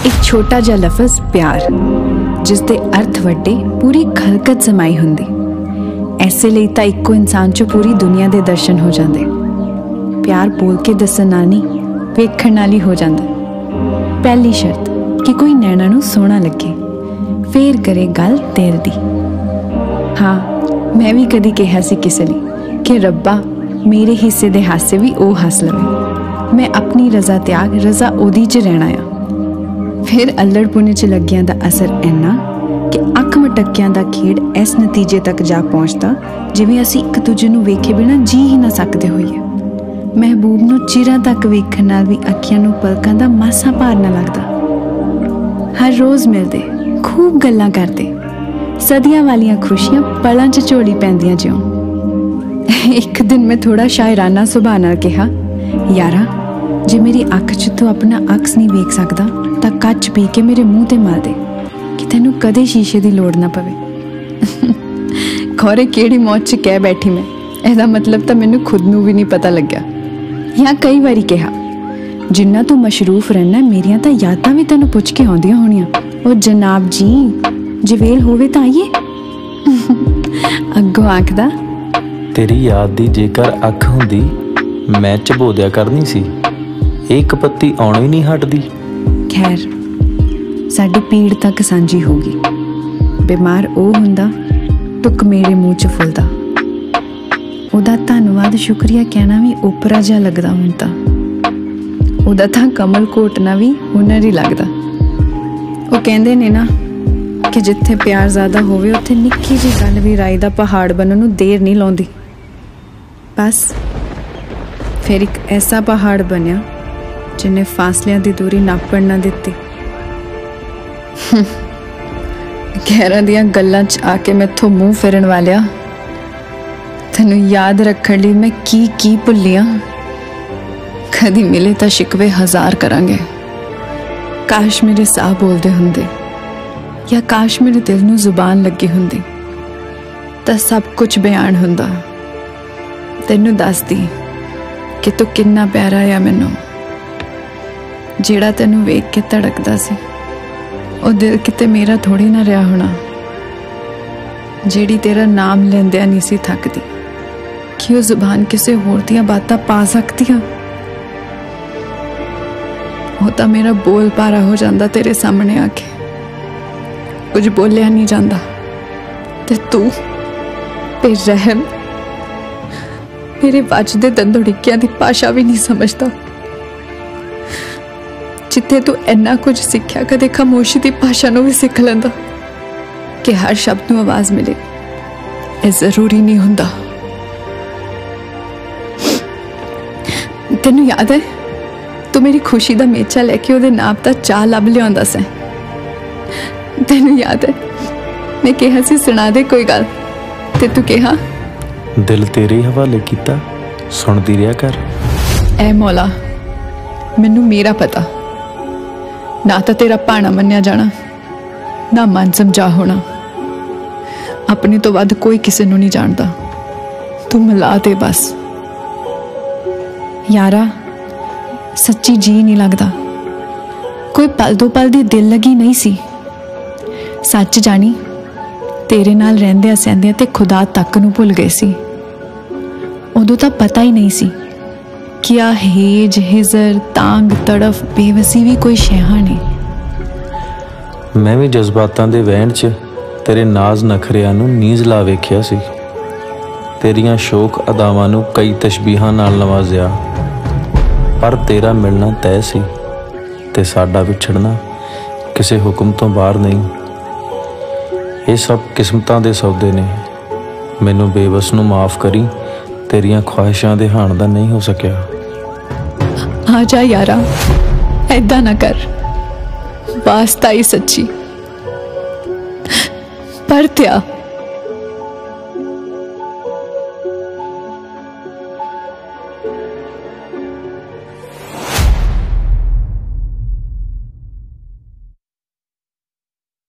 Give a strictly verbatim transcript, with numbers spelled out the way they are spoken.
एक छोटा जिहा लफज प्यार, जिसके अर्थ वड्डे पूरी खलकत समाई हुंदी। ऐसे लिए तो इक्को इंसान चो पूरी दुनिया के दर्शन हो जाते। प्यार बोल के दसन नाल नहीं, वेखण नाल ही हो जाता। पहली शर्त कि कोई नैना नूं सोहना लगे, फिर करे गल दिल दी। हाँ, मैं भी कदी कहा सी किसे लई कि रब्बा मेरे हिस्से दे हासे भी ओ हस लवे। मैं अपनी रजा त्याग रजा ओदी च रहना आ। फिर अल्लड़ पुने च लग्गियां दा असर इन्ना कि अख मटकियां दा खेड़ इस नतीजे तक जा पहुंचता जिवें असीं एक दूजे नूं वेखे बिना जी ही ना सकदे होईए। महबूब नूं चिरां तक वेखण नाल भी अखियां नूं पलकां दा मासा भार ना लगदा। हर रोज़ मिलदे, खूब गल्लां करदे, सदियां वालियां खुशियां पलां च झोली पैंदियां जिउं। एक दिन मैं थोड़ा शायराना सुभाਅ नाल कहा, यारा जे मेरी अख च तू अपना अक्स नहीं वेख सकदा तां कच पी के मेरे मूँह ते मार दे कि तैनूं कदे शीशे की लोड़ ना पवे। खौरे किहड़ी मौत च कह बैठी मैं, इहदा मतलब तां मैनूं खुद नूं भी नहीं पता लग्या। या कई बारी कहा, जिन्ना तू मशरूफ रहना मेरियां तां यादां भी तैनूं पुछ के आउंदियां होणियां। ओ जनाब जी, जे वेल होवे तां आईए। अग्गों आखदा, तेरी याद दी जेकर अख हुंदी मैं झबोदिया करनी सी, एक पत्ती आउणों ही नहीं हटदी। खैर, साडी पीड़ तक सांझी होगी। बीमार ओ हुंदा, टुक मेरे मूँह च फुलदा। ओदा धन्नवाद शुक्रिया कहना भी ओपरा जिहा लगदा हुण तां। ओदा तां कमल घोटना भी हुनर ही लगदा। वो कहंदे ने ना कि जिथे प्यार ज़्यादा होवे उत्थे निक्की जी गल भी राई दा पहाड़ बनन नूं देर नहीं लाउंदी। बस फिर एक ऐसा पहाड़ बनिया जिन्हें फासलियां दी दूरी नापण ना दित्ती। गैरां दियां गल्लां च आके मैथों मूँह फिरन वालिया, तैनूं याद रखण लई मैं की की भुल्लियां। कदी मिले तां शिकवे हजार करांगे। काश मेरे साह बोलदे हुंदे, या काश मेरे दिल नूं जुबान लगी हुंदी, तां सब कुछ बयान हुंदा। तैनूं दसदी कि तू किन्ना प्यारा आ मैनूं। जिहड़ा तैनूं वेख के धड़कदा सी, ओ दिल किते मेरा थोड़ी ना रहा होना। जिहड़ी तेरा नाम लैंदियां नहीं सी थकदी, कि वो जुबान किसे होर दियां बातां पा सकदियां। वो तां मेरा बोल पारा हो जांदा तेरे सामने आके, कुछ बोलिया नहीं जांदा। ते तू बेरहम मेरे वजदे दंदोड़िकियां दी भाषा भी नहीं समझदा। जिथे तू इन्ना कुछ सीखिया, कदे खामोशी की भाषा नूं भी सीख लैंदा कि हर शब्द नूं आवाज मिले। यह जरूरी नहीं हुंदा। तैनूं याद है, तू मेरी खुशी दा मेचा लैके उहदे नाप दा चाह लभ लिआउंदा सी। तैनूं याद है, मैं कहा सी सुना दे कोई गल, ते तू कहा दिल तेरे हवाले कीता, सुनदी रिहा कर। ऐ मौला, मैनूं मेरा पता ना तो तेरा भाना मन्निया जाना, ना मन समझा होना। अपने तो वध कोई किसी नूं नहीं जानता। तू मिला दे बस। यारा, सच्ची जी नहीं लगता। कोई पल दो पल दी दिल लगी नहीं सी। सच जानी, तेरे नाल रहिंदिया सहंदिया ते खुदा तक नूं भुल गए सी। उदों तां पता ही नहीं सी क्या हेज हिजर तांग तड़फ बेवसी भी कोई शैहा नहीं। मैं भी जज्बातां दे वहण च तेरे नाज नखरियां नूं नीज ला वेखिया सी। तेरियां शोक अदावां नूं कई तशबीहां नाल नवाजिया, पर तेरा मिलना तय सी ते साडा विछड़ना किसी हुक्म तो बाहर नहीं। ये सब किस्मतां दे सौदे ने। मैनूं बेबस नूं माफ़ करी, तेरियां ख्वाहिशां दे हाण दा नहीं हो सकिया। आ जा यारा, ऐदा ना कर। वास्ता ही सच्ची पर त्या